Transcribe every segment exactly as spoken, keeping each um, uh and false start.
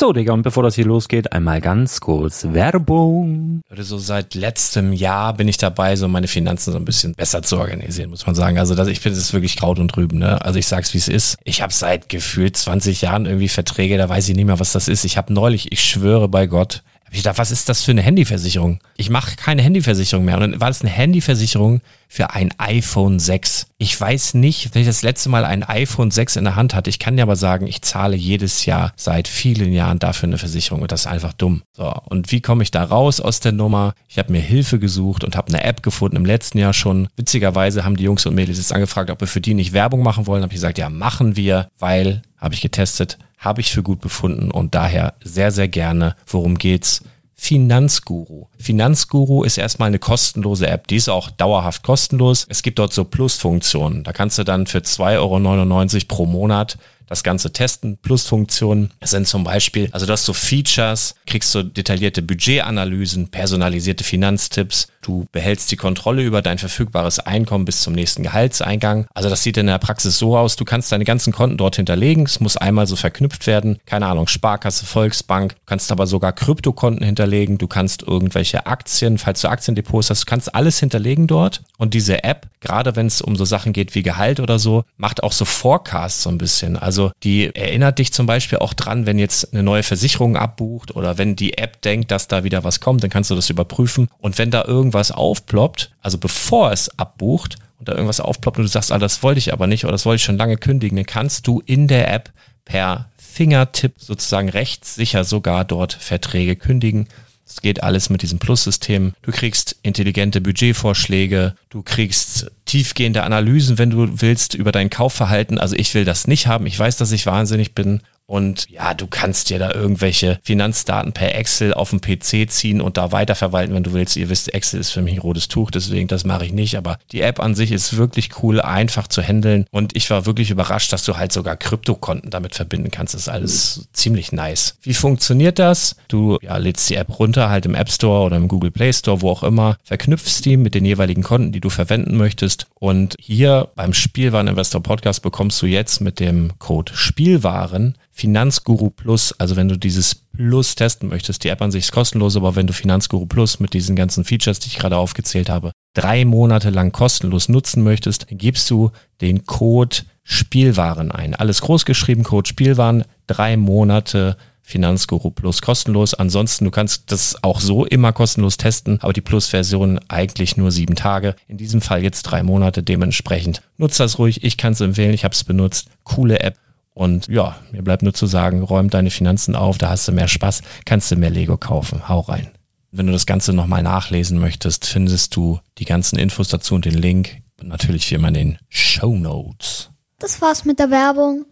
So, Digga, und bevor das hier losgeht, einmal ganz kurz Werbung. So seit letztem Jahr bin ich dabei, so meine Finanzen so ein bisschen besser zu organisieren, muss man sagen. Also das, ich finde, das ist wirklich Kraut und Rüben, ne? Also ich sag's, wie es ist. Ich habe seit gefühlt zwanzig Jahren irgendwie Verträge, da weiß ich nicht mehr, was das ist. Ich habe neulich, ich schwöre bei Gott, hab ich gedacht, was ist das für eine Handyversicherung? Ich mache keine Handyversicherung mehr. Und dann war das eine Handyversicherung für ein iPhone sechs. Ich weiß nicht, wenn ich das letzte Mal ein iPhone sechs in der Hand hatte. Ich kann dir aber sagen, ich zahle jedes Jahr seit vielen Jahren dafür eine Versicherung und das ist einfach dumm. So, und wie komme ich da raus aus der Nummer? Ich habe mir Hilfe gesucht und habe eine App gefunden im letzten Jahr schon. Witzigerweise haben die Jungs und Mädels jetzt angefragt, ob wir für die nicht Werbung machen wollen. Habe ich gesagt, ja, machen wir, weil, habe ich getestet, habe ich für gut befunden und daher sehr, sehr gerne. Worum geht's? Finanzguru. Finanzguru ist erstmal eine kostenlose App, die ist auch dauerhaft kostenlos. Es gibt dort so Plusfunktionen. Da kannst du dann für zwei Euro neunundneunzig pro Monat das Ganze testen. Plusfunktionen sind zum Beispiel, also du hast so Features, kriegst so detaillierte Budgetanalysen, personalisierte Finanztipps, du behältst die Kontrolle über dein verfügbares Einkommen bis zum nächsten Gehaltseingang. Also das sieht in der Praxis so aus, du kannst deine ganzen Konten dort hinterlegen, es muss einmal so verknüpft werden, keine Ahnung, Sparkasse, Volksbank, du kannst aber sogar Kryptokonten hinterlegen, du kannst irgendwelche Aktien, falls du Aktiendepots hast, du kannst alles hinterlegen dort und diese App, gerade wenn es um so Sachen geht wie Gehalt oder so, macht auch so Forecasts so ein bisschen, also die erinnert dich zum Beispiel auch dran, wenn jetzt eine neue Versicherung abbucht oder wenn die App denkt, dass da wieder was kommt, dann kannst du das überprüfen und wenn da irgendwas aufploppt, also bevor es abbucht und da irgendwas aufploppt und du sagst, ah, das wollte ich aber nicht oder das wollte ich schon lange kündigen, dann kannst du in der App per Fingertipp sozusagen rechtssicher sogar dort Verträge kündigen. Das geht alles mit diesem Plus-System. Du kriegst intelligente Budgetvorschläge, du kriegst tiefgehende Analysen, wenn du willst, über dein Kaufverhalten. Also ich will das nicht haben. Ich weiß, dass ich wahnsinnig bin. Und ja, du kannst dir da irgendwelche Finanzdaten per Excel auf dem P C ziehen und da weiterverwalten, wenn du willst. Ihr wisst, Excel ist für mich ein rotes Tuch, deswegen das mache ich nicht. Aber die App an sich ist wirklich cool, einfach zu handeln. Und ich war wirklich überrascht, dass du halt sogar Kryptokonten damit verbinden kannst. Das ist alles ziemlich nice. Wie funktioniert das? Du ja, lädst die App runter, halt im App Store oder im Google Play Store, wo auch immer, verknüpfst die mit den jeweiligen Konten, die du verwenden möchtest. Und hier beim Spielwaren Investor Podcast bekommst du jetzt mit dem Code Spielwaren Finanzguru Plus, also wenn du dieses Plus testen möchtest, die App an sich ist kostenlos, aber wenn du Finanzguru Plus mit diesen ganzen Features, die ich gerade aufgezählt habe, drei Monate lang kostenlos nutzen möchtest, dann gibst du den Code Spielwaren ein. Alles groß geschrieben, Code Spielwaren, drei Monate Finanzguru Plus kostenlos. Ansonsten, du kannst das auch so immer kostenlos testen, aber die Plus-Version eigentlich nur sieben Tage. In diesem Fall jetzt drei Monate, dementsprechend nutzt das ruhig. Ich kann es empfehlen, ich habe es benutzt. Coole App. Und ja, mir bleibt nur zu sagen, räum deine Finanzen auf, da hast du mehr Spaß, kannst du mehr Lego kaufen. Hau rein. Wenn du das Ganze nochmal nachlesen möchtest, findest du die ganzen Infos dazu und den Link. Und natürlich wie immer in den Shownotes. Das war's mit der Werbung.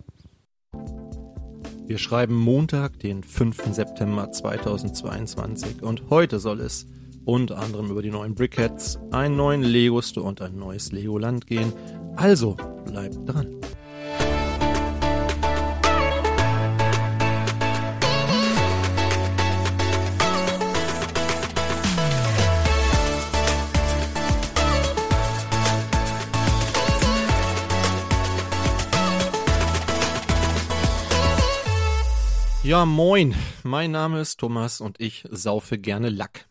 Wir schreiben Montag, den fünften September zweitausendzweiundzwanzig und heute soll es unter anderem über die neuen Brickheads, einen neuen Lego-Store und ein neues Legoland gehen. Also bleibt dran. Ja, moin, mein Name ist Thomas und ich saufe gerne Lack.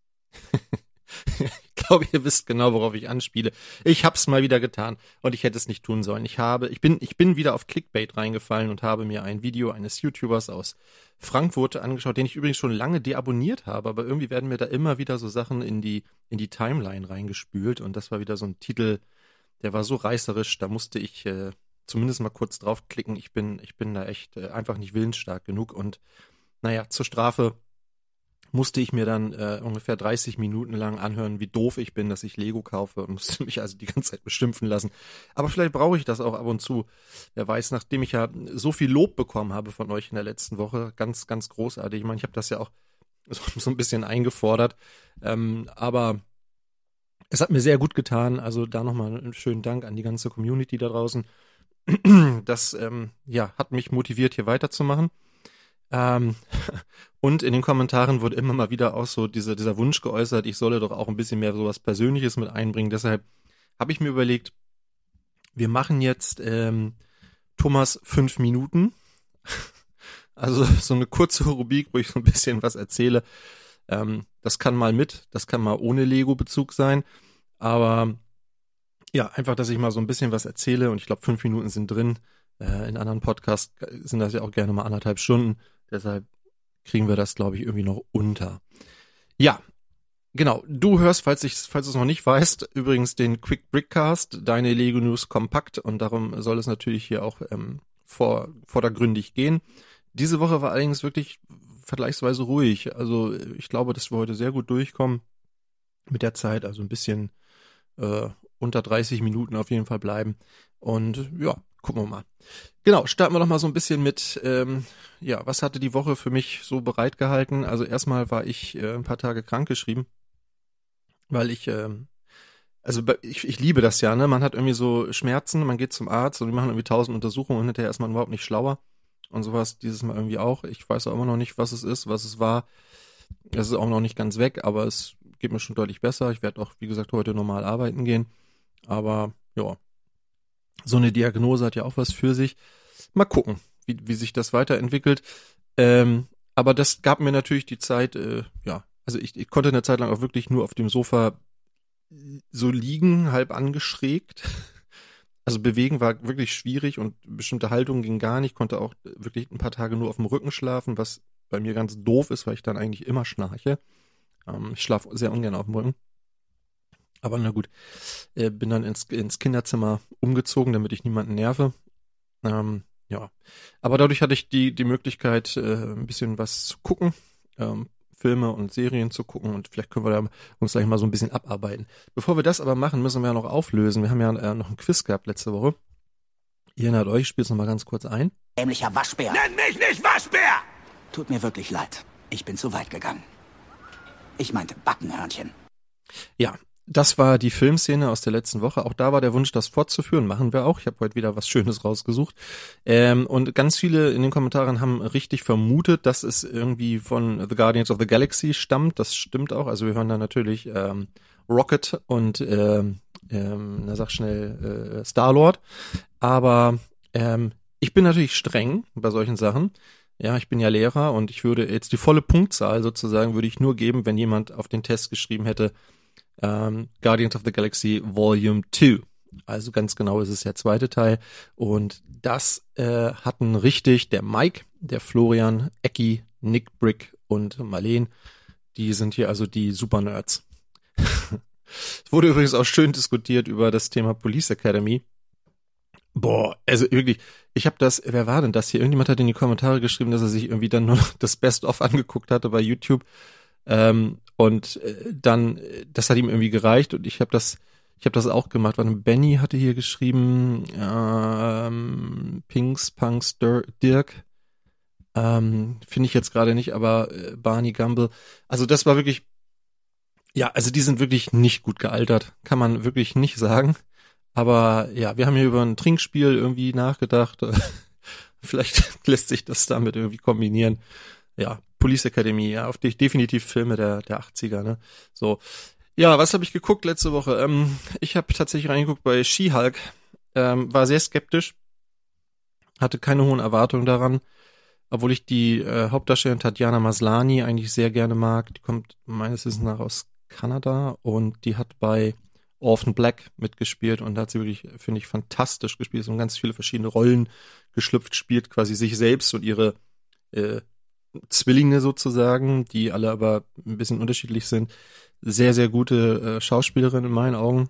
Ich glaube, ihr wisst genau, worauf ich anspiele. Ich hab's mal wieder getan und ich hätte es nicht tun sollen. Ich habe, ich bin, ich bin wieder auf Clickbait reingefallen und habe mir ein Video eines YouTubers aus Frankfurt angeschaut, den ich übrigens schon lange deabonniert habe, aber irgendwie werden mir da immer wieder so Sachen in die, in die Timeline reingespült und das war wieder so ein Titel, der war so reißerisch, da musste ich, äh, zumindest mal kurz draufklicken. Ich bin, ich bin da echt äh, einfach nicht willensstark genug und naja, zur Strafe musste ich mir dann äh, ungefähr dreißig Minuten lang anhören, wie doof ich bin, dass ich Lego kaufe und musste mich also die ganze Zeit beschimpfen lassen. Aber vielleicht brauche ich das auch ab und zu. Wer weiß, nachdem ich ja so viel Lob bekommen habe von euch in der letzten Woche, ganz, ganz großartig. Ich meine, ich habe das ja auch so, so ein bisschen eingefordert, ähm, aber es hat mir sehr gut getan. Also da nochmal einen schönen Dank an die ganze Community da draußen. Das ähm, ja, hat mich motiviert, hier weiterzumachen. Ähm, und in den Kommentaren wurde immer mal wieder auch so diese, dieser Wunsch geäußert, ich solle doch auch ein bisschen mehr sowas Persönliches mit einbringen. Deshalb habe ich mir überlegt, wir machen jetzt ähm, Thomas fünf Minuten. Also so eine kurze Rubrik, wo ich so ein bisschen was erzähle. Ähm, das kann mal mit, das kann mal ohne Lego-Bezug sein. Aber ja, einfach, dass ich mal so ein bisschen was erzähle. Und ich glaube, fünf Minuten sind drin. Äh, in anderen Podcasts sind das ja auch gerne mal anderthalb Stunden. Deshalb kriegen wir das, glaube ich, irgendwie noch unter. Ja, genau. Du hörst, falls ich, falls du es noch nicht weißt, übrigens den Quick Brickcast, deine Lego News kompakt. Und darum soll es natürlich hier auch ähm, vor, vordergründig gehen. Diese Woche war allerdings wirklich vergleichsweise ruhig. Also ich glaube, dass wir heute sehr gut durchkommen mit der Zeit. Also ein bisschen äh, unter dreißig Minuten auf jeden Fall bleiben. Und ja, gucken wir mal. Genau, starten wir doch mal so ein bisschen mit, ähm, ja, was hatte die Woche für mich so bereitgehalten? Also erstmal war ich äh, ein paar Tage krankgeschrieben, weil ich, ähm, also ich, ich liebe das ja, ne? Man hat irgendwie so Schmerzen, man geht zum Arzt und die machen irgendwie tausend Untersuchungen und hinterher ist man überhaupt nicht schlauer. Und sowas dieses Mal irgendwie auch. Ich weiß auch immer noch nicht, was es ist, was es war. Es ist auch noch nicht ganz weg, aber es geht mir schon deutlich besser. Ich werde auch, wie gesagt, heute normal arbeiten gehen. Aber ja, so eine Diagnose hat ja auch was für sich. Mal gucken, wie, wie sich das weiterentwickelt. Ähm, aber das gab mir natürlich die Zeit, äh, ja, also ich, ich konnte eine Zeit lang auch wirklich nur auf dem Sofa so liegen, halb angeschrägt. Also bewegen war wirklich schwierig und bestimmte Haltungen ging gar nicht. Ich konnte auch wirklich ein paar Tage nur auf dem Rücken schlafen, was bei mir ganz doof ist, weil ich dann eigentlich immer schnarche. Ähm, ich schlafe sehr ungern auf dem Rücken. Aber na gut, äh, bin dann ins, ins Kinderzimmer umgezogen, damit ich niemanden nerve. Ähm, ja, aber dadurch hatte ich die, die Möglichkeit, äh, ein bisschen was zu gucken, ähm, Filme und Serien zu gucken und vielleicht können wir da uns gleich mal so ein bisschen abarbeiten. Bevor wir das aber machen, müssen wir ja noch auflösen. Wir haben ja äh, noch ein Quiz gehabt letzte Woche. Ihr erinnert euch, ich spiele es nochmal ganz kurz ein. Dämlicher Waschbär. Nenn mich nicht Waschbär! Tut mir wirklich leid. Ich bin zu weit gegangen. Ich meinte Backenhörnchen. Ja, das war die Filmszene aus der letzten Woche. Auch da war der Wunsch, das fortzuführen. Machen wir auch. Ich habe heute wieder was Schönes rausgesucht. Ähm, und ganz viele in den Kommentaren haben richtig vermutet, dass es irgendwie von The Guardians of the Galaxy stammt. Das stimmt auch. Also wir hören da natürlich ähm, Rocket und ähm, ähm, na sag schnell äh, Star-Lord. Aber ähm, ich bin natürlich streng bei solchen Sachen. Ja, ich bin ja Lehrer und ich würde jetzt die volle Punktzahl sozusagen würde ich nur geben, wenn jemand auf den Test geschrieben hätte, Um, Guardians of the Galaxy Volume zwei. Also ganz genau ist es der zweite Teil. Und das äh, hatten richtig der Mike, der Florian, Ecki, Nick Brick und Marleen. Die sind hier also die Super-Nerds. Es wurde übrigens auch schön diskutiert über das Thema Police Academy. Boah, also wirklich, ich habe das, wer war denn das hier? Irgendjemand hat in die Kommentare geschrieben, dass er sich irgendwie dann nur das Best-of angeguckt hatte bei YouTube. Ähm, und äh, dann, das hat ihm irgendwie gereicht und ich habe das, ich habe das auch gemacht. Warte, Benny hatte hier geschrieben, ähm, Pinks, Punks, Dirk, ähm, finde ich jetzt gerade nicht, aber äh, Barney Gumble. Also das war wirklich, ja, also die sind wirklich nicht gut gealtert, kann man wirklich nicht sagen. Aber ja, wir haben hier über ein Trinkspiel irgendwie nachgedacht. Vielleicht lässt sich das damit irgendwie kombinieren. Ja, Police Academy, ja, auf die, definitiv Filme der der achtziger, ne? So. Ja, was habe ich geguckt letzte Woche? Ähm, ich habe tatsächlich reingeguckt bei She-Hulk, ähm, war sehr skeptisch, hatte keine hohen Erwartungen daran, obwohl ich die äh, Hauptdarstellerin Tatjana Maslany eigentlich sehr gerne mag. Die kommt meines Wissens nach aus Kanada und die hat bei Orphan Black mitgespielt und da hat sie wirklich, finde ich, fantastisch gespielt und ganz viele verschiedene Rollen geschlüpft, spielt quasi sich selbst und ihre äh, Zwillinge sozusagen, die alle aber ein bisschen unterschiedlich sind. Sehr, sehr gute äh, Schauspielerin in meinen Augen.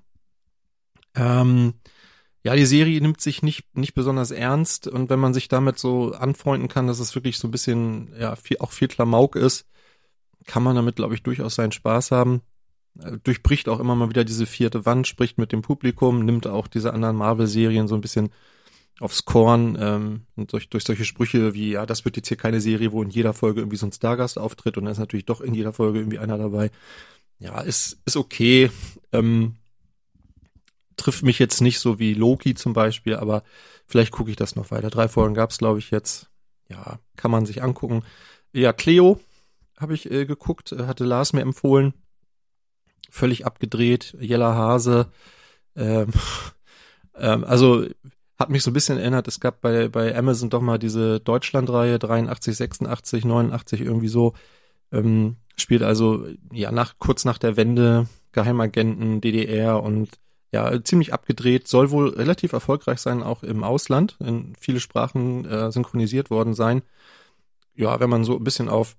Ähm, ja, die Serie nimmt sich nicht nicht besonders ernst und wenn man sich damit so anfreunden kann, dass es wirklich so ein bisschen, ja, viel, auch viel Klamauk ist, kann man damit, glaube ich, durchaus seinen Spaß haben. Äh, durchbricht auch immer mal wieder diese vierte Wand, spricht mit dem Publikum, nimmt auch diese anderen Marvel-Serien so ein bisschen aufs Korn, ähm, und durch, durch solche Sprüche wie, ja, das wird jetzt hier keine Serie, wo in jeder Folge irgendwie so ein Stargast auftritt und dann ist natürlich doch in jeder Folge irgendwie einer dabei. Ja, ist, ist okay. Ähm, trifft mich jetzt nicht so wie Loki zum Beispiel, aber vielleicht gucke ich das noch weiter. Drei Folgen gab's, glaube ich, jetzt. Ja, kann man sich angucken. Ja, Cleo habe ich äh, geguckt, hatte Lars mir empfohlen. Völlig abgedreht, Jella Hase. Ähm, ähm, also Hat mich so ein bisschen erinnert, es gab bei bei Amazon doch mal diese Deutschland-Reihe dreiundachtzig, sechsundachtzig, neunundachtzig irgendwie so. Ähm, spielt also ja nach kurz nach der Wende, Geheimagenten, D D R und ja ziemlich abgedreht. Soll wohl relativ erfolgreich sein, auch im Ausland, in viele Sprachen äh, synchronisiert worden sein. Ja, wenn man so ein bisschen auf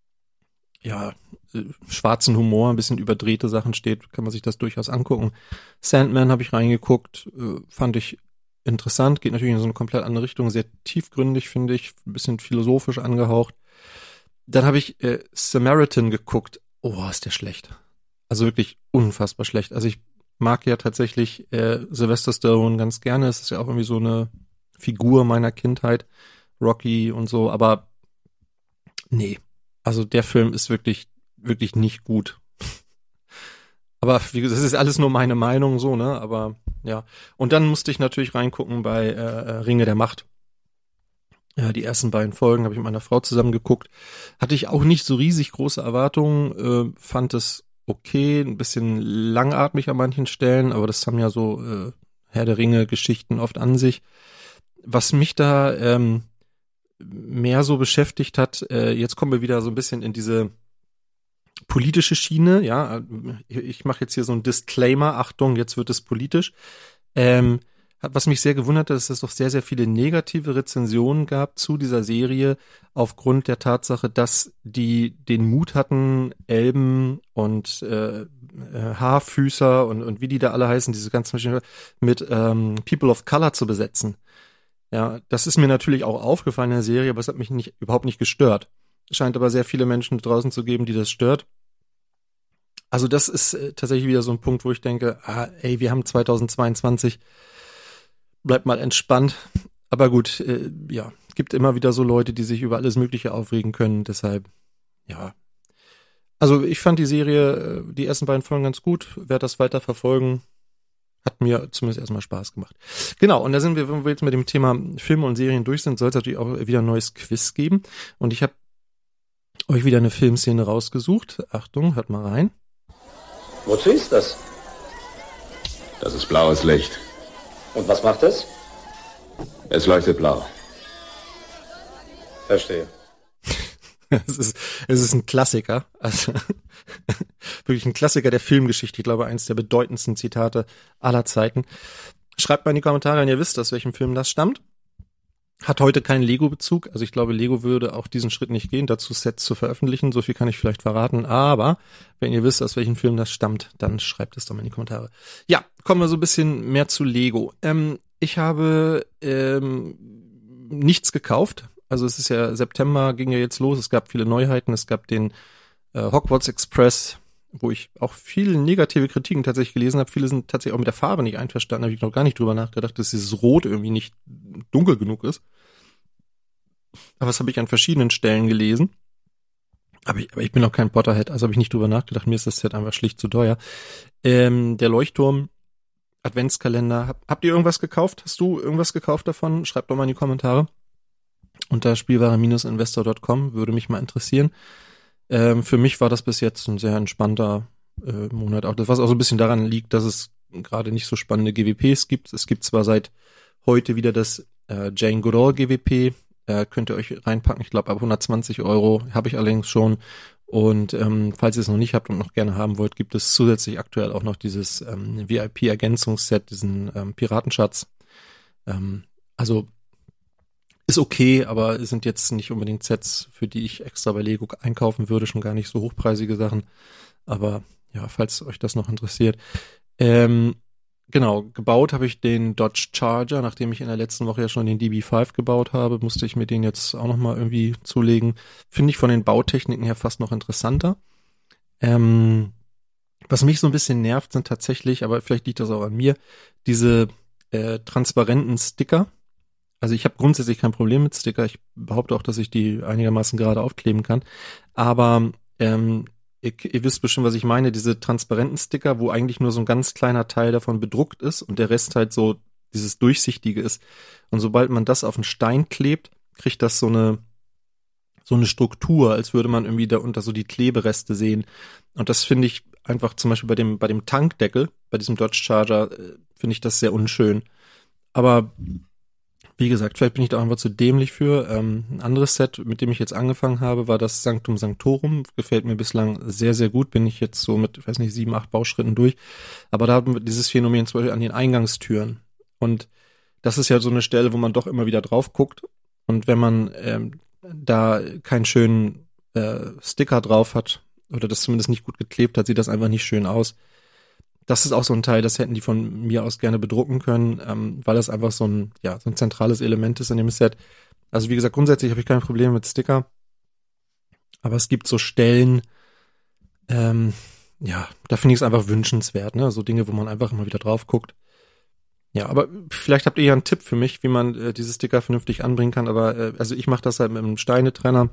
ja äh, schwarzen Humor, ein bisschen überdrehte Sachen steht, kann man sich das durchaus angucken. Sandman habe ich reingeguckt, äh, fand ich interessant, geht natürlich in so eine komplett andere Richtung, sehr tiefgründig, finde ich, ein bisschen philosophisch angehaucht. Dann habe ich äh, Samaritan geguckt. Oh, ist der schlecht. Also wirklich unfassbar schlecht. Also ich mag ja tatsächlich äh, Sylvester Stallone ganz gerne. Es ist ja auch irgendwie so eine Figur meiner Kindheit, Rocky und so, aber nee. Also der Film ist wirklich, wirklich nicht gut. Aber wie gesagt, das ist alles nur meine Meinung so, ne? Aber ja. Und dann musste ich natürlich reingucken bei äh, Ringe der Macht. Ja, die ersten beiden Folgen habe ich mit meiner Frau zusammen geguckt. Hatte ich auch nicht so riesig große Erwartungen, äh, fand es okay, ein bisschen langatmig an manchen Stellen, aber das haben ja so äh, Herr der Ringe Geschichten oft an sich. Was mich da ähm, mehr so beschäftigt hat, äh, jetzt kommen wir wieder so ein bisschen in diese politische Schiene, ja, ich mache jetzt hier so ein Disclaimer, Achtung, jetzt wird es politisch. Ähm, was mich sehr gewundert hat, ist, dass es doch sehr, sehr viele negative Rezensionen gab zu dieser Serie aufgrund der Tatsache, dass die den Mut hatten, Elben und äh, Haarfüßer und, und wie die da alle heißen, diese ganzen Maschinen mit ähm, People of Color zu besetzen. Ja, das ist mir natürlich auch aufgefallen in der Serie, aber es hat mich nicht überhaupt nicht gestört. Es scheint aber sehr viele Menschen draußen zu geben, die das stört. Also das ist äh, tatsächlich wieder so ein Punkt, wo ich denke, ah, ey, wir haben zweitausendzweiundzwanzig, bleibt mal entspannt. Aber gut, äh, ja, gibt immer wieder so Leute, die sich über alles Mögliche aufregen können. Deshalb, ja. Also ich fand die Serie, äh, die ersten beiden Folgen ganz gut. Werde das weiter verfolgen. Hat mir zumindest erstmal Spaß gemacht. Genau, und da sind wir, wenn wir jetzt mit dem Thema Filme und Serien durch sind, soll es natürlich auch wieder ein neues Quiz geben. Und ich habe euch wieder eine Filmszene rausgesucht. Achtung, hört mal rein. Wozu ist das? Das ist blaues Licht. Und was macht es? Es leuchtet blau. Verstehe. Es ist, es ist ein Klassiker. Also wirklich ein Klassiker der Filmgeschichte. Ich glaube, eins der bedeutendsten Zitate aller Zeiten. Schreibt mal in die Kommentare, wenn ihr wisst, aus welchem Film das stammt. Hat heute keinen Lego-Bezug. Also ich glaube, Lego würde auch diesen Schritt nicht gehen, dazu Sets zu veröffentlichen. So viel kann ich vielleicht verraten. Aber wenn ihr wisst, aus welchem Film das stammt, dann schreibt es doch mal in die Kommentare. Ja, kommen wir so ein bisschen mehr zu Lego. Ähm, ich habe ähm, nichts gekauft. Also es ist ja September, ging ja jetzt los. Es gab viele Neuheiten. Es gab den äh, Hogwarts Express, wo ich auch viele negative Kritiken tatsächlich gelesen habe. Viele sind tatsächlich auch mit der Farbe nicht einverstanden. Da habe ich noch gar nicht drüber nachgedacht, dass dieses Rot irgendwie nicht dunkel genug ist. Aber das habe ich an verschiedenen Stellen gelesen. Aber ich, aber ich bin auch kein Potterhead, also habe ich nicht drüber nachgedacht. Mir ist das Set einfach schlicht zu teuer. Ähm, der Leuchtturm, Adventskalender. Hab, habt ihr irgendwas gekauft? Hast du irgendwas gekauft davon? Schreibt doch mal in die Kommentare. Unter spielware Bindestrich investor Punkt com würde mich mal interessieren. Ähm, für mich war das bis jetzt ein sehr entspannter äh, Monat. Auch das, was auch so ein bisschen daran liegt, dass es gerade nicht so spannende G W Ps gibt. Es gibt zwar seit heute wieder das äh, Jane Goodall G W P, äh, könnt ihr euch reinpacken. Ich glaube, ab hundertzwanzig Euro habe ich allerdings schon. Und ähm, falls ihr es noch nicht habt und noch gerne haben wollt, gibt es zusätzlich aktuell auch noch dieses ähm, V I P-Ergänzungsset, diesen ähm, Piratenschatz. Ähm, also ist okay, aber es sind jetzt nicht unbedingt Sets, für die ich extra bei Lego einkaufen würde, schon gar nicht so hochpreisige Sachen. Aber ja, falls euch das noch interessiert. Ähm, genau, gebaut habe ich den Dodge Charger, nachdem ich in der letzten Woche ja schon den D B fünf gebaut habe, musste ich mir den jetzt auch nochmal irgendwie zulegen. Finde ich von den Bautechniken her fast noch interessanter. Ähm, was mich so ein bisschen nervt, sind tatsächlich, aber vielleicht liegt das auch an mir, diese äh, transparenten Sticker. Also ich habe grundsätzlich kein Problem mit Sticker. Ich behaupte auch, dass ich die einigermaßen gerade aufkleben kann. Aber ähm, ihr, ihr wisst bestimmt, was ich meine. Diese transparenten Sticker, wo eigentlich nur so ein ganz kleiner Teil davon bedruckt ist und der Rest halt so dieses Durchsichtige ist. Und sobald man das auf einen Stein klebt, kriegt das so eine so eine Struktur, als würde man irgendwie da unter so die Klebereste sehen. Und das finde ich einfach zum Beispiel bei dem bei dem Tankdeckel, bei diesem Dodge Charger, äh, finde ich das sehr unschön. aber wie gesagt, vielleicht bin ich da einfach zu dämlich für. Ähm, ein anderes Set, mit dem ich jetzt angefangen habe, war das Sanctum Sanctorum. Gefällt mir bislang sehr, sehr gut. Bin ich jetzt so mit, ich weiß nicht, sieben, acht Bauschritten durch. Aber da haben wir dieses Phänomen zum Beispiel an den Eingangstüren. Und das ist ja so eine Stelle, wo man doch immer wieder drauf guckt. Und wenn man ähm, da keinen schönen äh, Sticker drauf hat oder das zumindest nicht gut geklebt hat, sieht das einfach nicht schön aus. Das ist auch so ein Teil, das hätten die von mir aus gerne bedrucken können, ähm, weil das einfach so ein, ja, so ein zentrales Element ist in dem Set. Also wie gesagt, grundsätzlich habe ich kein Problem mit Sticker, aber es gibt so Stellen, ähm, ja, da finde ich es einfach wünschenswert, ne? So Dinge, wo man einfach immer wieder drauf guckt. Ja, aber vielleicht habt ihr ja einen Tipp für mich, wie man äh, diese Sticker vernünftig anbringen kann, aber äh, also ich mache das halt mit einem Steinetrenner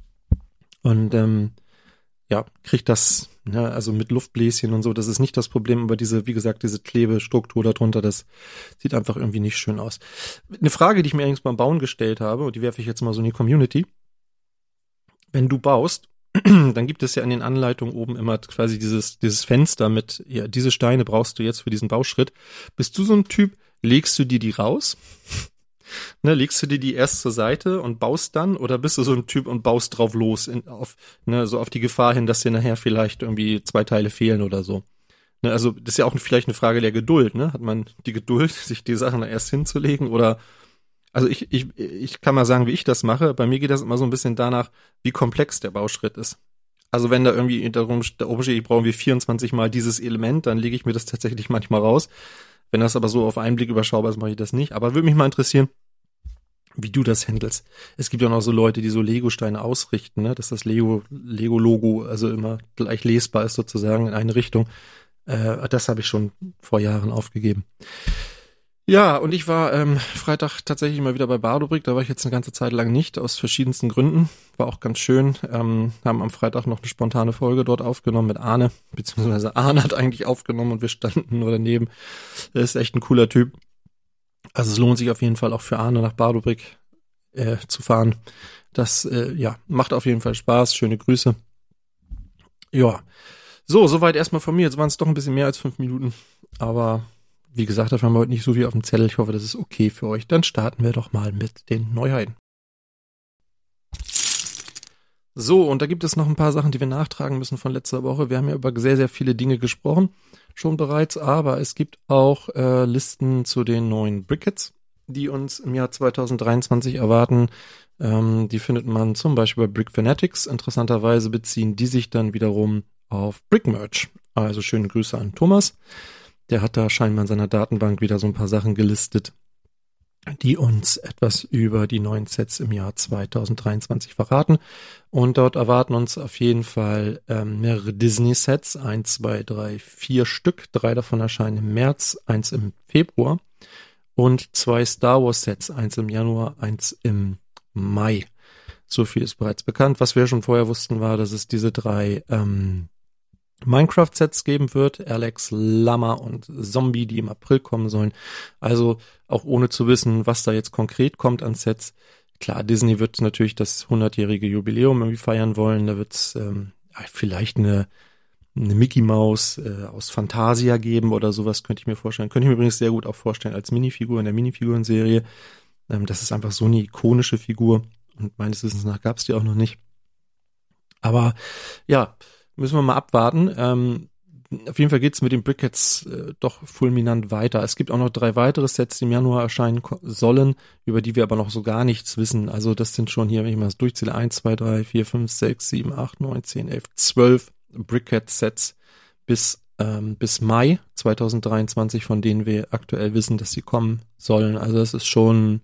und ähm, ja, krieg das, ne, also mit Luftbläschen und so, das ist nicht das Problem, aber diese, wie gesagt, diese Klebestruktur darunter, das sieht einfach irgendwie nicht schön aus. Eine Frage, die ich mir allerdings beim Bauen gestellt habe, und die werfe ich jetzt mal so in die Community. Wenn du baust, dann gibt es ja in den Anleitungen oben immer quasi dieses, dieses Fenster mit, ja, diese Steine brauchst du jetzt für diesen Bauschritt. Bist du so ein Typ, legst du dir die raus? Ne, legst du dir die erst zur Seite und baust dann, oder bist du so ein Typ und baust drauf los, in, auf, ne, so auf die Gefahr hin, dass dir nachher vielleicht irgendwie zwei Teile fehlen oder so. Ne, also das ist ja auch vielleicht eine Frage der Geduld, ne? Hat man die Geduld, sich die Sachen erst hinzulegen oder, also ich, ich, ich kann mal sagen, wie ich das mache. Bei mir geht das immer so ein bisschen danach, wie komplex der Bauschritt ist. Also wenn da irgendwie darum, da oben steht, ich brauche wie vierundzwanzig Mal dieses Element, dann lege ich mir das tatsächlich manchmal raus. Wenn das aber so auf einen Blick überschaubar ist, mache ich das nicht. Aber würde mich mal interessieren, wie du das handelst. Es gibt ja noch so Leute, die so Lego-Steine ausrichten, ne? Dass das Lego, Lego-Logo also immer gleich lesbar ist sozusagen in eine Richtung. Äh, das habe ich schon vor Jahren aufgegeben. Ja, und ich war ähm, Freitag tatsächlich mal wieder bei Bardobrick. Da war ich jetzt eine ganze Zeit lang nicht, aus verschiedensten Gründen. War auch ganz schön. Ähm, haben am Freitag noch eine spontane Folge dort aufgenommen mit Arne, beziehungsweise Arne hat eigentlich aufgenommen und wir standen nur daneben. Er ist echt ein cooler Typ. Also es lohnt sich auf jeden Fall auch für Arne nach Bardobrick äh, zu fahren. Das äh, ja macht auf jeden Fall Spaß. Schöne Grüße. Ja, so, soweit erstmal von mir. Jetzt waren es doch ein bisschen mehr als fünf Minuten. Aber wie gesagt, dafür haben wir heute nicht so viel auf dem Zettel. Ich hoffe, das ist okay für euch. Dann starten wir doch mal mit den Neuheiten. So, und da gibt es noch ein paar Sachen, die wir nachtragen müssen von letzter Woche. Wir haben ja über sehr, sehr viele Dinge gesprochen, schon bereits, aber es gibt auch äh, Listen zu den neuen Brickheads, die uns im Jahr zwanzig dreiundzwanzig erwarten. Ähm, die findet man zum Beispiel bei Brick Fanatics. Interessanterweise beziehen die sich dann wiederum auf Brickmerch. Also schöne Grüße an Thomas. Der hat da scheinbar in seiner Datenbank wieder so ein paar Sachen gelistet, die uns etwas über die neuen Sets im Jahr zwanzig dreiundzwanzig verraten. Und dort erwarten uns auf jeden Fall ähm, mehrere Disney-Sets. Eins, zwei, drei, vier Stück. Drei davon erscheinen im März, eins im Februar. Und zwei Star Wars-Sets. Eins im Januar, eins im Mai. So viel ist bereits bekannt. Was wir schon vorher wussten, war, dass es diese drei ähm, Minecraft-Sets geben wird, Alex, Llama und Zombie, die im April kommen sollen. Also auch ohne zu wissen, was da jetzt konkret kommt an Sets. Klar, Disney wird natürlich das hundertjährige Jubiläum irgendwie feiern wollen. Da wird es ähm, vielleicht eine, eine Mickey Maus äh, aus Fantasia geben oder sowas, könnte ich mir vorstellen. Könnte ich mir übrigens sehr gut auch vorstellen als Minifigur in der Minifiguren-Serie. Ähm, das ist einfach so eine ikonische Figur und meines Wissens nach gab es die auch noch nicht. Aber ja, müssen wir mal abwarten. Ähm, auf jeden Fall geht's mit den Brickheads äh, doch fulminant weiter. Es gibt auch noch drei weitere Sets, die im Januar erscheinen ko- sollen, über die wir aber noch so gar nichts wissen. Also das sind schon hier, wenn ich mal das durchzähle, eins, zwei, drei, vier, fünf, sechs, sieben, acht, neun, zehn, elf, zwölf Brickhead-Sets bis, ähm, bis Mai zwanzig dreiundzwanzig, von denen wir aktuell wissen, dass sie kommen sollen. Also das ist schon,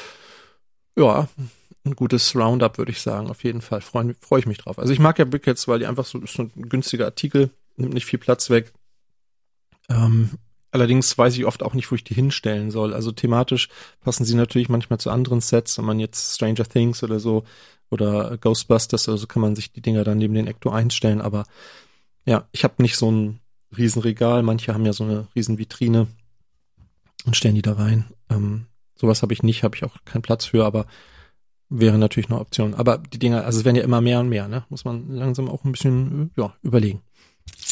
ja, ein gutes Roundup, würde ich sagen, auf jeden Fall. Freue freu ich mich drauf. Also ich mag ja Brickheads, weil die einfach so, ist so ein günstiger Artikel, nimmt nicht viel Platz weg. Ähm, allerdings weiß ich oft auch nicht, wo ich die hinstellen soll. Also thematisch passen sie natürlich manchmal zu anderen Sets, wenn man jetzt Stranger Things oder so oder Ghostbusters, also kann man sich die Dinger dann neben den Ecto eins stellen, aber ja, ich habe nicht so ein Riesenregal, manche haben ja so eine riesen Vitrine und stellen die da rein. Ähm, sowas habe ich nicht, habe ich auch keinen Platz für, aber wäre natürlich eine Option. Aber die Dinger, also es werden ja immer mehr und mehr, ne? Muss man langsam auch ein bisschen, ja, überlegen.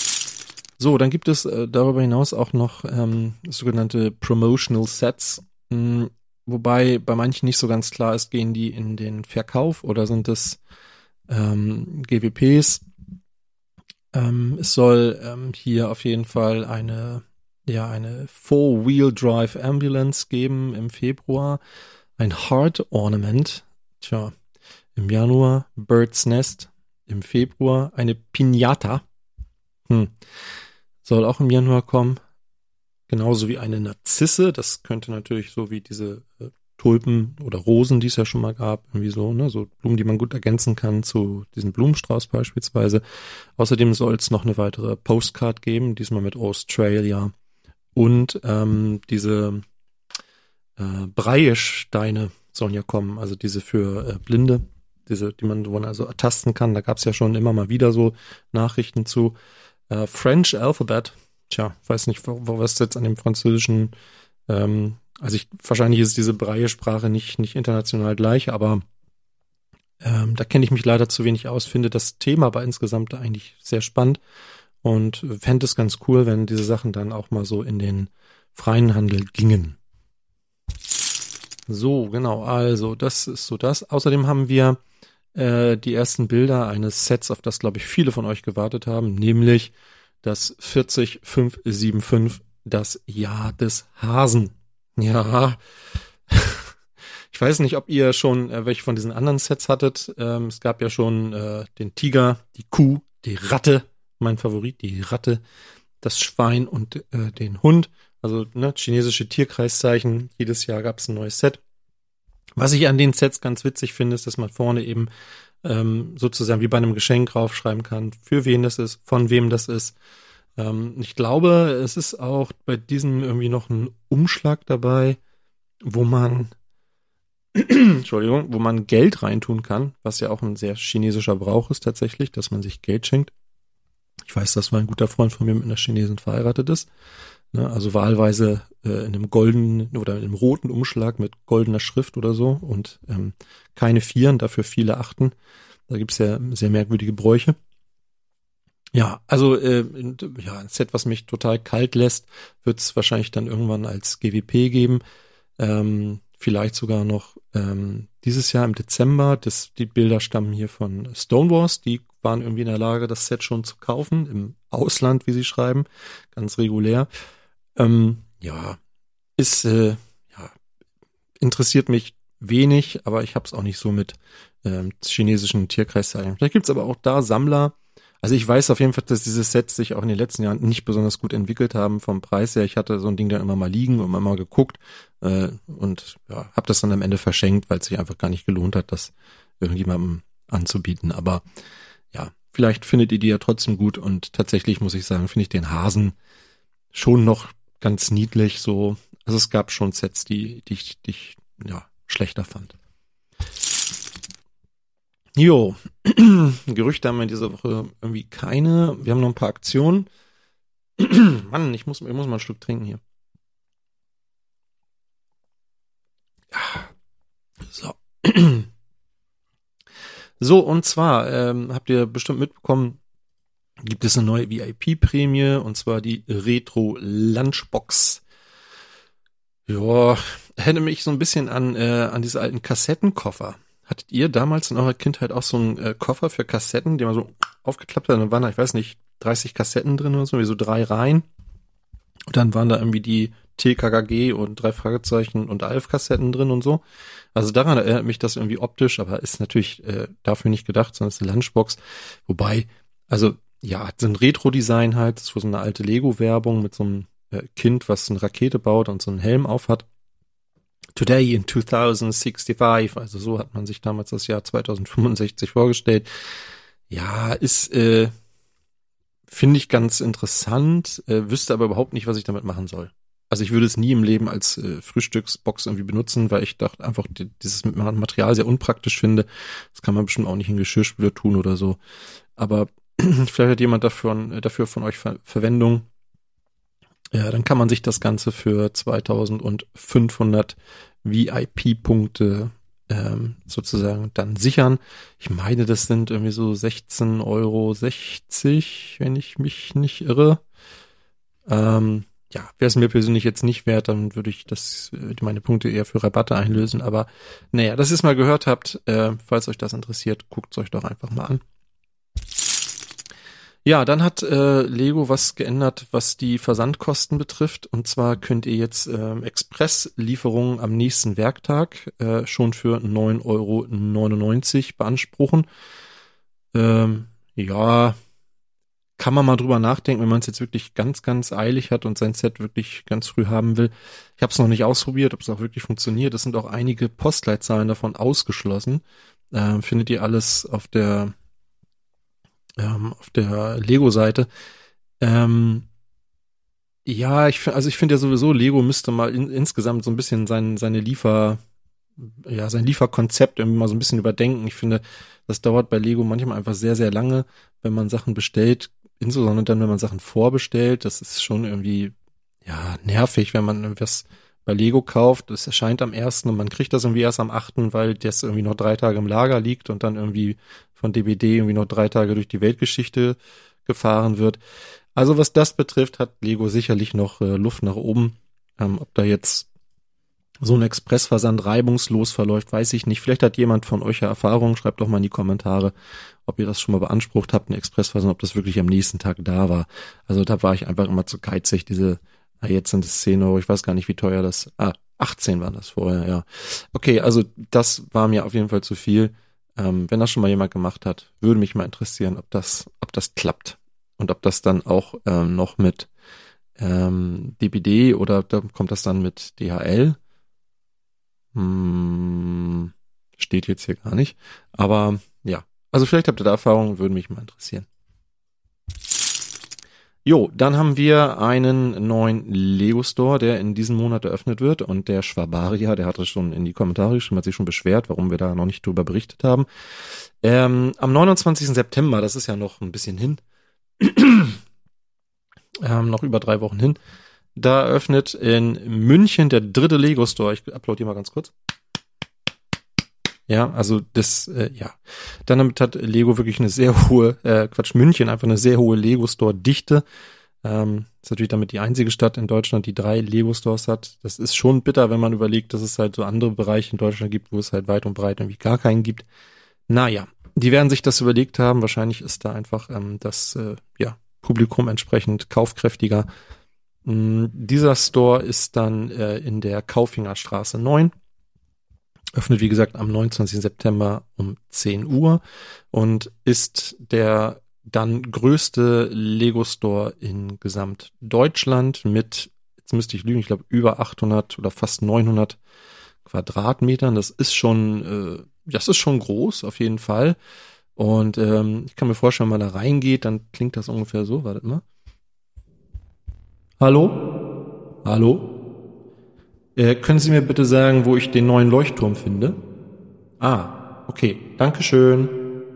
So, dann gibt es äh, darüber hinaus auch noch ähm, sogenannte Promotional Sets. Mh, wobei bei manchen nicht so ganz klar ist, gehen die in den Verkauf oder sind es ähm, G W Ps. Ähm, es soll ähm, hier auf jeden Fall eine, ja, eine Four-Wheel-Drive Ambulance geben im Februar. Ein Heart Ornament, tja, im Januar. Bird's Nest im Februar. Eine Pinata, hm, soll auch im Januar kommen. Genauso wie eine Narzisse. Das könnte natürlich so wie diese äh, Tulpen oder Rosen, die es ja schon mal gab, irgendwie so, ne, so Blumen, die man gut ergänzen kann zu diesem Blumenstrauß beispielsweise. Außerdem soll es noch eine weitere Postcard geben, diesmal mit Australia und ähm, diese äh, Breie-Steine sollen ja kommen, also diese für äh, Blinde, diese, die man, wo man also ertasten kann. Da gab es ja schon immer mal wieder so Nachrichten zu. Äh, French Alphabet, tja, weiß nicht, wo, wo was jetzt an dem französischen ähm, Also ich, wahrscheinlich ist diese Braille-Sprache nicht, nicht international gleich, aber ähm, da kenne ich mich leider zu wenig aus, finde das Thema aber insgesamt eigentlich sehr spannend und fände es ganz cool, wenn diese Sachen dann auch mal so in den freien Handel gingen. So, genau, also das ist so das. Außerdem haben wir äh, die ersten Bilder eines Sets, auf das, glaube ich, viele von euch gewartet haben, nämlich das vierzig fünf sieben fünf, das Jahr des Hasen. Ja, ich weiß nicht, ob ihr schon äh, welche von diesen anderen Sets hattet. Ähm, es gab ja schon äh, den Tiger, die Kuh, die Ratte, mein Favorit, die Ratte, das Schwein und äh, den Hund. Also ne, chinesische Tierkreiszeichen. Jedes Jahr gab es ein neues Set. Was ich an den Sets ganz witzig finde, ist, dass man vorne eben ähm, sozusagen wie bei einem Geschenk raufschreiben kann, für wen das ist, von wem das ist. Ähm, ich glaube, es ist auch bei diesem irgendwie noch ein Umschlag dabei, wo man Entschuldigung, wo man Geld reintun kann, was ja auch ein sehr chinesischer Brauch ist tatsächlich, dass man sich Geld schenkt. Ich weiß, dass ein guter Freund von mir mit einer Chinesin verheiratet ist. Ne, also wahlweise äh, in einem goldenen oder in einem roten Umschlag mit goldener Schrift oder so und ähm, keine Vieren, dafür viele Achten. Da gibt's ja sehr merkwürdige Bräuche. Ja, also äh, ja, ein Set, was mich total kalt lässt, wird es wahrscheinlich dann irgendwann als G W P geben. Ähm, vielleicht sogar noch ähm, dieses Jahr im Dezember. Das, die Bilder stammen hier von Stonewalls. Die waren irgendwie in der Lage, das Set schon zu kaufen, im Ausland, wie sie schreiben, ganz regulär. Ähm, ja, ist, äh, ja, interessiert mich wenig, aber ich habe es auch nicht so mit ähm, chinesischen Tierkreiszeichen. Vielleicht gibt's aber auch da Sammler. Also ich weiß auf jeden Fall, dass diese Sets sich auch in den letzten Jahren nicht besonders gut entwickelt haben vom Preis her. Ich hatte so ein Ding dann immer mal liegen und immer mal geguckt äh, und ja, habe das dann am Ende verschenkt, weil es sich einfach gar nicht gelohnt hat, das irgendjemandem anzubieten. Aber ja, vielleicht findet ihr die ja trotzdem gut und tatsächlich muss ich sagen, finde ich den Hasen schon noch ganz niedlich so. Also es gab schon Sets, die, die ich, die ich ja, schlechter fand. Jo, Gerüchte haben wir diese Woche irgendwie keine. Wir haben noch ein paar Aktionen. Mann, ich muss, ich muss mal ein Stück trinken hier. Ja. So. So, und zwar ähm, habt ihr bestimmt mitbekommen, gibt es eine neue V I P-Prämie, und zwar die Retro Lunchbox. Ja, erinnert mich so ein bisschen an, äh, an diese alten Kassettenkoffer. Hattet ihr damals in eurer Kindheit auch so einen äh, Koffer für Kassetten, den man so aufgeklappt hat? Und dann waren da, ich weiß nicht, dreißig Kassetten drin oder so, wie so drei Reihen. Und dann waren da irgendwie die T K K G und drei Fragezeichen und Alf-Kassetten drin und so. Also daran erinnert mich das irgendwie optisch, aber ist natürlich äh, dafür nicht gedacht, sondern ist eine Lunchbox. Wobei, also ja, so ein Retro-Design halt, das ist so eine alte Lego-Werbung mit so einem äh, Kind, was eine Rakete baut und so einen Helm auf hat. Today in twenty sixty-five, also so hat man sich damals das Jahr zwanzig fünfundsechzig vorgestellt. Ja, ist, äh, finde ich ganz interessant, äh, wüsste aber überhaupt nicht, was ich damit machen soll. Also ich würde es nie im Leben als äh, Frühstücksbox irgendwie benutzen, weil ich dachte einfach, die, dieses Material sehr unpraktisch finde. Das kann man bestimmt auch nicht in Geschirrspüler tun oder so. Aber vielleicht hat jemand dafür, dafür von euch Ver- Verwendung. Ja, dann kann man sich das Ganze für zweitausendfünfhundert V I P-Punkte ähm, sozusagen dann sichern. Ich meine, das sind irgendwie so sechzehn Euro sechzig, wenn ich mich nicht irre. Ähm, ja, wäre es mir persönlich jetzt nicht wert, dann würde ich das, meine Punkte eher für Rabatte einlösen. Aber naja, dass ihr es mal gehört habt, äh, falls euch das interessiert, guckt es euch doch einfach mal an. Ja, dann hat äh, Lego was geändert, was die Versandkosten betrifft. Und zwar könnt ihr jetzt äh, Expresslieferungen am nächsten Werktag äh, schon für neun Euro neunundneunzig beanspruchen. Ähm, ja, kann man mal drüber nachdenken, wenn man es jetzt wirklich ganz, ganz eilig hat und sein Set wirklich ganz früh haben will. Ich habe es noch nicht ausprobiert, ob es auch wirklich funktioniert. Es sind auch einige Postleitzahlen davon ausgeschlossen. Ähm, findet ihr alles auf der ähm, auf der Lego-Seite. Ähm, ja, ich finde, also ich finde ja sowieso, Lego müsste mal in, insgesamt so ein bisschen sein, seine Liefer, ja, sein Lieferkonzept irgendwie mal so ein bisschen überdenken. Ich finde, das dauert bei Lego manchmal einfach sehr, sehr lange, wenn man Sachen bestellt, insbesondere dann, wenn man Sachen vorbestellt. Das ist schon irgendwie, ja, nervig, wenn man irgendwas bei Lego kauft. Das erscheint am ersten und man kriegt das irgendwie erst am achten, weil das irgendwie noch drei Tage im Lager liegt und dann irgendwie von D B D irgendwie noch drei Tage durch die Weltgeschichte gefahren wird. Also was das betrifft, hat Lego sicherlich noch äh, Luft nach oben. Ähm, ob da jetzt so ein Expressversand reibungslos verläuft, weiß ich nicht. Vielleicht hat jemand von euch ja Erfahrung. Schreibt doch mal in die Kommentare, ob ihr das schon mal beansprucht habt, ein Expressversand, ob das wirklich am nächsten Tag da war. Also da war ich einfach immer zu geizig. Diese, na jetzt sind es zehn Euro, ich weiß gar nicht, wie teuer das, ah, achtzehn waren das vorher, ja. Okay, also das war mir auf jeden Fall zu viel. Ähm, wenn das schon mal jemand gemacht hat, würde mich mal interessieren, ob das, ob das klappt. Und ob das dann auch ähm, noch mit ähm, D B D oder da kommt das dann mit D H L? Hm, steht jetzt hier gar nicht. Aber ja, also vielleicht habt ihr da Erfahrung, würde mich mal interessieren. Jo, dann haben wir einen neuen Lego Store, der in diesem Monat eröffnet wird. Und der Schwabaria, der hatte schon in die Kommentare geschrieben, hat sich schon beschwert, warum wir da noch nicht drüber berichtet haben. Ähm, am neunundzwanzigsten September, das ist ja noch ein bisschen hin, ähm, noch über drei Wochen hin, da eröffnet in München der dritte Lego Store. Ich upload hier mal ganz kurz. Ja, also das, äh, ja. Dann damit hat Lego wirklich eine sehr hohe, äh, Quatsch, München einfach eine sehr hohe Lego Store Dichte. Ähm, ist natürlich damit die einzige Stadt in Deutschland, die drei Lego Stores hat. Das ist schon bitter, wenn man überlegt, dass es halt so andere Bereiche in Deutschland gibt, wo es halt weit und breit irgendwie gar keinen gibt. Naja, die werden sich das überlegt haben. Wahrscheinlich ist da einfach ähm, das, äh, ja, Publikum entsprechend kaufkräftiger. Ähm, dieser Store ist dann äh, in der Kaufingerstraße neun. Öffnet, wie gesagt, am neunundzwanzigsten September um zehn Uhr und ist der dann größte Lego Store in Gesamtdeutschland mit, jetzt müsste ich lügen, ich glaube über achthundert oder fast neunhundert Quadratmetern. Das ist schon, äh, das ist schon groß, auf jeden Fall. Und ähm, ich kann mir vorstellen, wenn man da reingeht, dann klingt das ungefähr so. Wartet mal. Hallo? Hallo? Äh, können Sie mir bitte sagen, wo ich den neuen Leuchtturm finde? Ah, okay, dankeschön.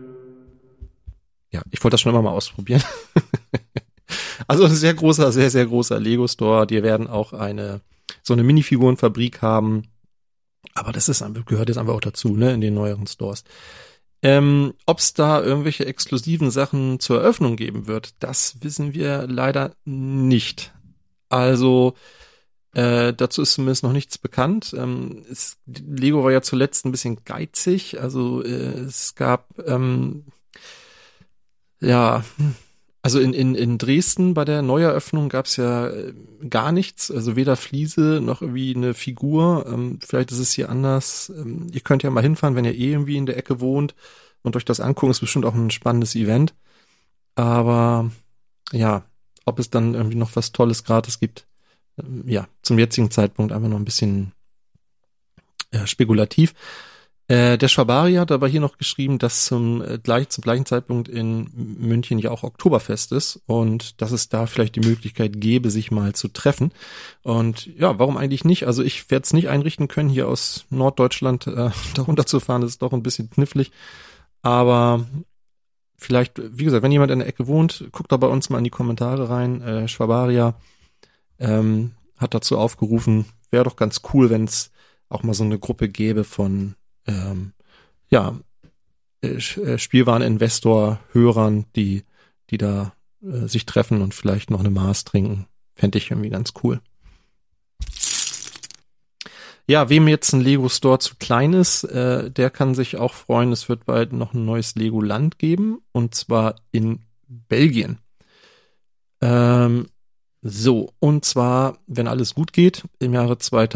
Ja, ich wollte das schon immer mal ausprobieren. Also ein sehr großer, sehr, sehr großer Lego-Store. Die werden auch eine so eine Minifigurenfabrik haben. Aber das ist gehört jetzt einfach auch dazu, ne, in den neueren Stores. Ähm, ob es da irgendwelche exklusiven Sachen zur Eröffnung geben wird, das wissen wir leider nicht. Also Äh, dazu ist zumindest noch nichts bekannt. Ähm, es, Lego war ja zuletzt ein bisschen geizig. Also äh, es gab ähm, ja, also in, in, in Dresden bei der Neueröffnung gab es ja äh, gar nichts. Also weder Fliese noch irgendwie eine Figur. Ähm, vielleicht ist es hier anders. Ähm, ihr könnt ja mal hinfahren, wenn ihr eh irgendwie in der Ecke wohnt und euch das angucken. Ist bestimmt auch ein spannendes Event. Aber ja, ob es dann irgendwie noch was Tolles gratis gibt, ja, zum jetzigen Zeitpunkt einfach noch ein bisschen äh, spekulativ. Äh, der Schwabaria hat aber hier noch geschrieben, dass zum, äh, gleich, zum gleichen Zeitpunkt in München ja auch Oktoberfest ist und dass es da vielleicht die Möglichkeit gäbe, sich mal zu treffen. Und ja, warum eigentlich nicht? Also ich werde es nicht einrichten können, hier aus Norddeutschland äh, da runterzufahren. Das ist doch ein bisschen knifflig. Aber vielleicht, wie gesagt, wenn jemand in der Ecke wohnt, guckt da bei uns mal in die Kommentare rein. Äh, Schwabaria Ähm, hat dazu aufgerufen, wäre doch ganz cool, wenn es auch mal so eine Gruppe gäbe von ähm, ja äh, Spielwareninvestor-Hörern, die die da äh, sich treffen und vielleicht noch eine Maß trinken. Fände ich irgendwie ganz cool. Ja, wem jetzt ein Lego Store zu klein ist, äh, der kann sich auch freuen, es wird bald noch ein neues Legoland geben, und zwar in Belgien. Ähm, so, und zwar, wenn alles gut geht, im Jahre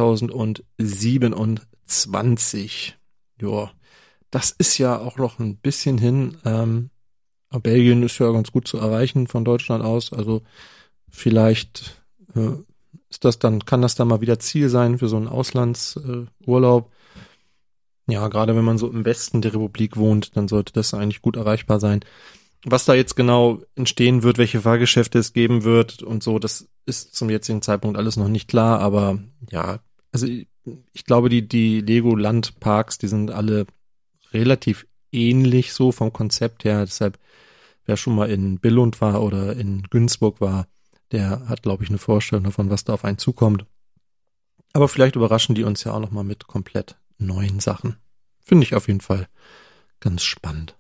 zweitausendsiebenundzwanzig. Ja, das ist ja auch noch ein bisschen hin. Ähm, Belgien ist ja ganz gut zu erreichen von Deutschland aus, also vielleicht äh, ist das dann, kann das dann mal wieder Ziel sein für so einen Auslandsurlaub. Äh, ja, gerade wenn man so im Westen der Republik wohnt, dann sollte das eigentlich gut erreichbar sein. Was da jetzt genau entstehen wird, welche Fahrgeschäfte es geben wird und so, das ist zum jetzigen Zeitpunkt alles noch nicht klar, aber ja, also ich, ich glaube, die, die Legoland-Parks, die sind alle relativ ähnlich so vom Konzept her, deshalb wer schon mal in Billund war oder in Günzburg war, der hat, glaube ich, eine Vorstellung davon, was da auf einen zukommt. Aber vielleicht überraschen die uns ja auch noch mal mit komplett neuen Sachen. Finde ich auf jeden Fall ganz spannend.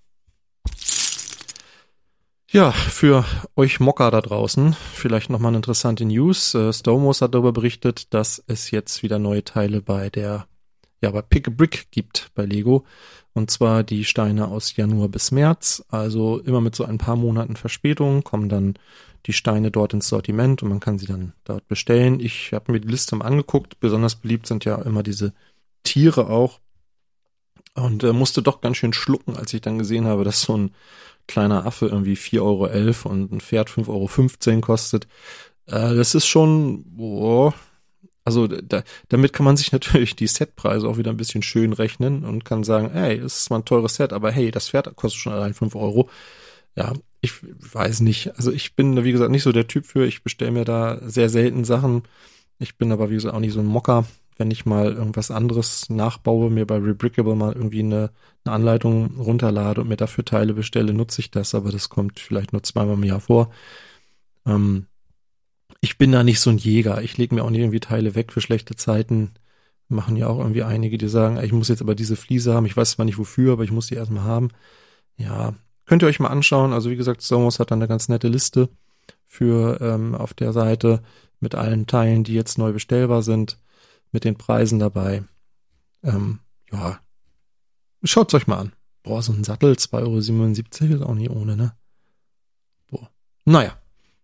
Ja, für euch Mocker da draußen vielleicht noch mal eine interessante News. Äh, Stomos hat darüber berichtet, dass es jetzt wieder neue Teile bei der, ja, bei Pick a Brick gibt bei Lego. Und zwar die Steine aus Januar bis März. Also immer mit so ein paar Monaten Verspätung kommen dann die Steine dort ins Sortiment und man kann sie dann dort bestellen. Ich habe mir die Liste mal angeguckt. Besonders beliebt sind ja immer diese Tiere auch. Und äh, musste doch ganz schön schlucken, als ich dann gesehen habe, dass so ein kleiner Affe irgendwie vier Euro elf und ein Pferd fünf Euro fünfzehn kostet. Äh, das ist schon, boah, also da, damit kann man sich natürlich die Setpreise auch wieder ein bisschen schön rechnen und kann sagen, ey, es ist zwar ein teures Set, aber hey, das Pferd kostet schon allein fünf Euro. Ja, ich weiß nicht. Also ich bin da, wie gesagt, nicht so der Typ für. Ich bestelle mir da sehr selten Sachen. Ich bin aber, wie gesagt, auch nicht so ein Mocker. Wenn ich mal irgendwas anderes nachbaue, mir bei Rebrickable mal irgendwie eine, eine Anleitung runterlade und mir dafür Teile bestelle, nutze ich das. Aber das kommt vielleicht nur zweimal im Jahr vor. Ähm, ich bin da nicht so ein Jäger. Ich lege mir auch nicht irgendwie Teile weg für schlechte Zeiten. Machen ja auch irgendwie einige, die sagen, ey, ich muss jetzt aber diese Fliese haben. Ich weiß zwar nicht wofür, aber ich muss die erstmal haben. Ja, könnt ihr euch mal anschauen. Also wie gesagt, Somos hat dann eine ganz nette Liste für ähm, auf der Seite mit allen Teilen, die jetzt neu bestellbar sind, mit den Preisen dabei. Ähm, ja, schaut's euch mal an. Boah, so ein Sattel, zwei Euro siebenundsiebzig ist auch nicht ohne, ne? Boah. Naja.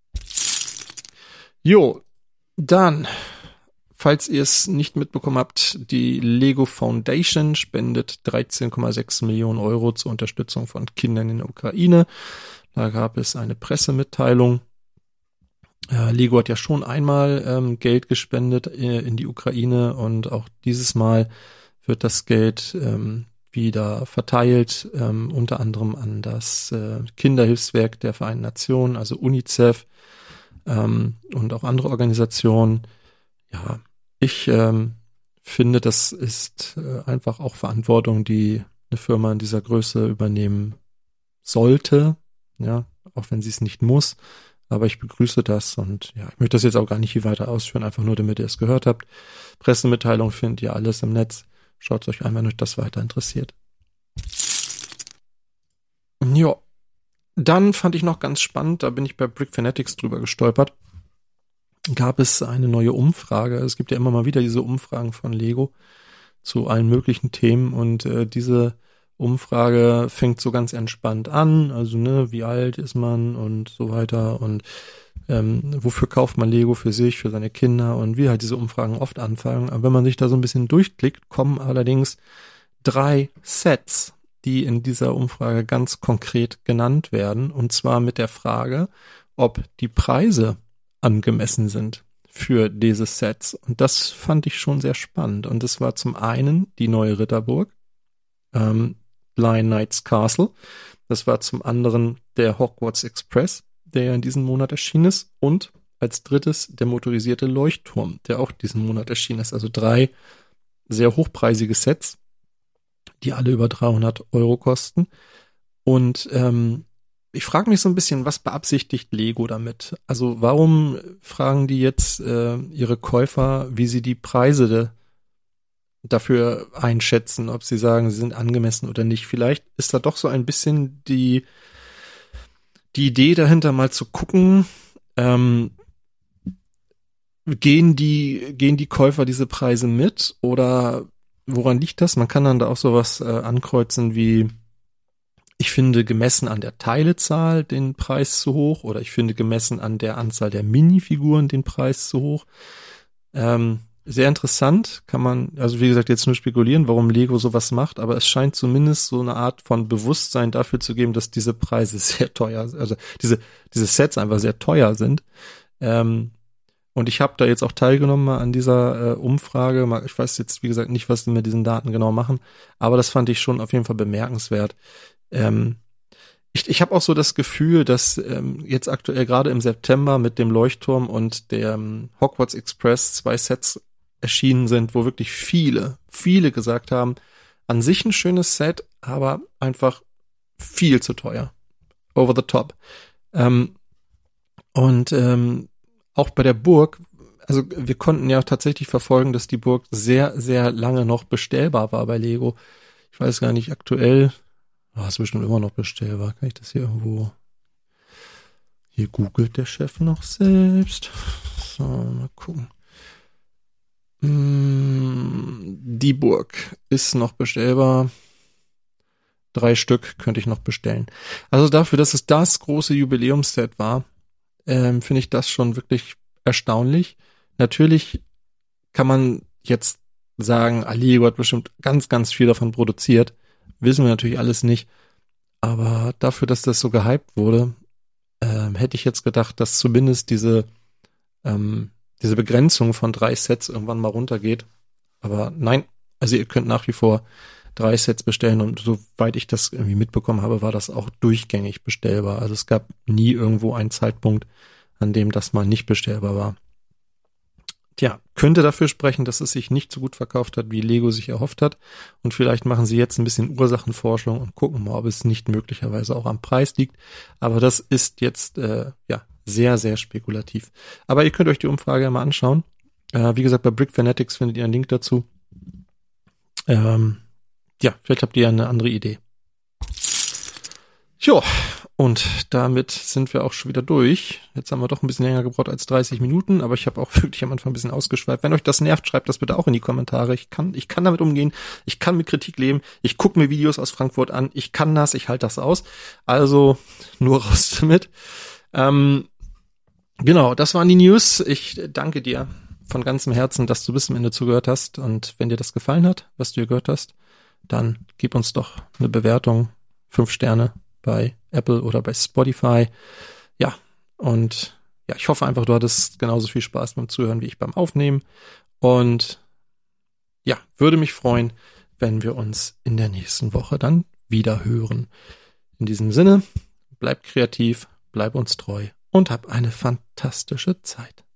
Jo, dann, falls ihr es nicht mitbekommen habt, die Lego Foundation spendet dreizehn Komma sechs Millionen Euro zur Unterstützung von Kindern in der Ukraine. Da gab es eine Pressemitteilung. Äh, Lego hat ja schon einmal ähm, Geld gespendet äh, in die Ukraine und auch dieses Mal wird das Geld ähm, wieder verteilt, ähm, unter anderem an das äh, Kinderhilfswerk der Vereinten Nationen, also UNICEF, ähm, und auch andere Organisationen. Ja, ich ähm, finde, das ist äh, einfach auch Verantwortung, die eine Firma in dieser Größe übernehmen sollte, ja, auch wenn sie es nicht muss. Aber ich begrüße das und ja, ich möchte das jetzt auch gar nicht hier weiter ausführen, einfach nur, damit ihr es gehört habt. Pressemitteilung findet ihr alles im Netz. Schaut euch an, wenn euch das weiter interessiert. Ja, dann fand ich noch ganz spannend, da bin ich bei Brick Fanatics drüber gestolpert, gab es eine neue Umfrage. Es gibt ja immer mal wieder diese Umfragen von Lego zu allen möglichen Themen und äh, diese Umfrage fängt so ganz entspannt an, also ne, wie alt ist man und so weiter und ähm, wofür kauft man Lego für sich, für seine Kinder und wie halt diese Umfragen oft anfangen. Aber wenn man sich da so ein bisschen durchklickt, kommen allerdings drei Sets, die in dieser Umfrage ganz konkret genannt werden, und zwar mit der Frage, ob die Preise angemessen sind für diese Sets. Und das fand ich schon sehr spannend. Und das war zum einen die neue Ritterburg, ähm, Lion Knights Castle. Das war zum anderen der Hogwarts Express, der ja in diesem Monat erschienen ist. Und als drittes der motorisierte Leuchtturm, der auch diesen Monat erschienen ist. Also drei sehr hochpreisige Sets, die alle über dreihundert Euro kosten. Und ähm, ich frage mich so ein bisschen, was beabsichtigt Lego damit? Also warum fragen die jetzt äh, ihre Käufer, wie sie die Preise de, dafür einschätzen, ob sie sagen, sie sind angemessen oder nicht? Vielleicht ist da doch so ein bisschen die, die Idee dahinter, mal zu gucken, ähm, gehen die, gehen die Käufer diese Preise mit oder woran liegt das? Man kann dann da auch sowas äh, ankreuzen wie, ich finde gemessen an der Teilezahl den Preis zu hoch oder ich finde gemessen an der Anzahl der Minifiguren den Preis zu hoch. Ähm, sehr interessant, kann man, also wie gesagt, jetzt nur spekulieren, warum Lego sowas macht, aber es scheint zumindest so eine Art von Bewusstsein dafür zu geben, dass diese Preise sehr teuer, also diese, diese Sets einfach sehr teuer sind. Ähm, und ich habe da jetzt auch teilgenommen mal an dieser äh, Umfrage. Ich weiß jetzt, wie gesagt, nicht, was die mit diesen Daten genau machen, aber das fand ich schon auf jeden Fall bemerkenswert. Ähm, ich ich habe auch so das Gefühl, dass ähm, jetzt aktuell gerade im September mit dem Leuchtturm und dem Hogwarts Express zwei Sets erschienen sind, wo wirklich viele, viele gesagt haben, an sich ein schönes Set, aber einfach viel zu teuer. Over the top. Ähm, und ähm, auch bei der Burg, also wir konnten ja tatsächlich verfolgen, dass die Burg sehr, sehr lange noch bestellbar war bei Lego. Ich weiß gar nicht, aktuell, oh, ist bestimmt immer noch bestellbar. Kann ich das hier irgendwo, hier googelt der Chef noch selbst. So, mal gucken. Die Burg ist noch bestellbar. Drei Stück könnte ich noch bestellen. Also dafür, dass es das große Jubiläumsset war, ähm, finde ich das schon wirklich erstaunlich. Natürlich kann man jetzt sagen, Lego hat bestimmt ganz, ganz viel davon produziert. Wissen wir natürlich alles nicht. Aber dafür, dass das so gehypt wurde, ähm, hätte ich jetzt gedacht, dass zumindest diese ähm, diese Begrenzung von drei Sets irgendwann mal runtergeht. Aber nein, also ihr könnt nach wie vor drei Sets bestellen und soweit ich das irgendwie mitbekommen habe, war das auch durchgängig bestellbar. Also es gab nie irgendwo einen Zeitpunkt, an dem das mal nicht bestellbar war. Tja, könnte dafür sprechen, dass es sich nicht so gut verkauft hat, wie Lego sich erhofft hat. Und vielleicht machen sie jetzt ein bisschen Ursachenforschung und gucken mal, ob es nicht möglicherweise auch am Preis liegt. Aber das ist jetzt, äh, ja, sehr, sehr spekulativ. Aber ihr könnt euch die Umfrage ja mal anschauen. Äh, wie gesagt, bei Brick Fanatics findet ihr einen Link dazu. Ähm, ja, vielleicht habt ihr ja eine andere Idee. Jo, und damit sind wir auch schon wieder durch. Jetzt haben wir doch ein bisschen länger gebraucht als dreißig Minuten, aber ich habe auch wirklich am Anfang ein bisschen ausgeschweift. Wenn euch das nervt, schreibt das bitte auch in die Kommentare. Ich kann, ich kann damit umgehen. Ich kann mit Kritik leben. Ich gucke mir Videos aus Frankfurt an. Ich kann das, ich halte das aus. Also nur raus damit. Ähm, Genau, das waren die News. Ich danke dir von ganzem Herzen, dass du bis zum Ende zugehört hast. Und wenn dir das gefallen hat, was du hier gehört hast, dann gib uns doch eine Bewertung, fünf Sterne bei Apple oder bei Spotify. Ja, und ja, ich hoffe einfach, du hattest genauso viel Spaß beim Zuhören wie ich beim Aufnehmen. Und ja, würde mich freuen, wenn wir uns in der nächsten Woche dann wieder hören. In diesem Sinne, bleib kreativ, bleib uns treu. Und hab eine fantastische Zeit.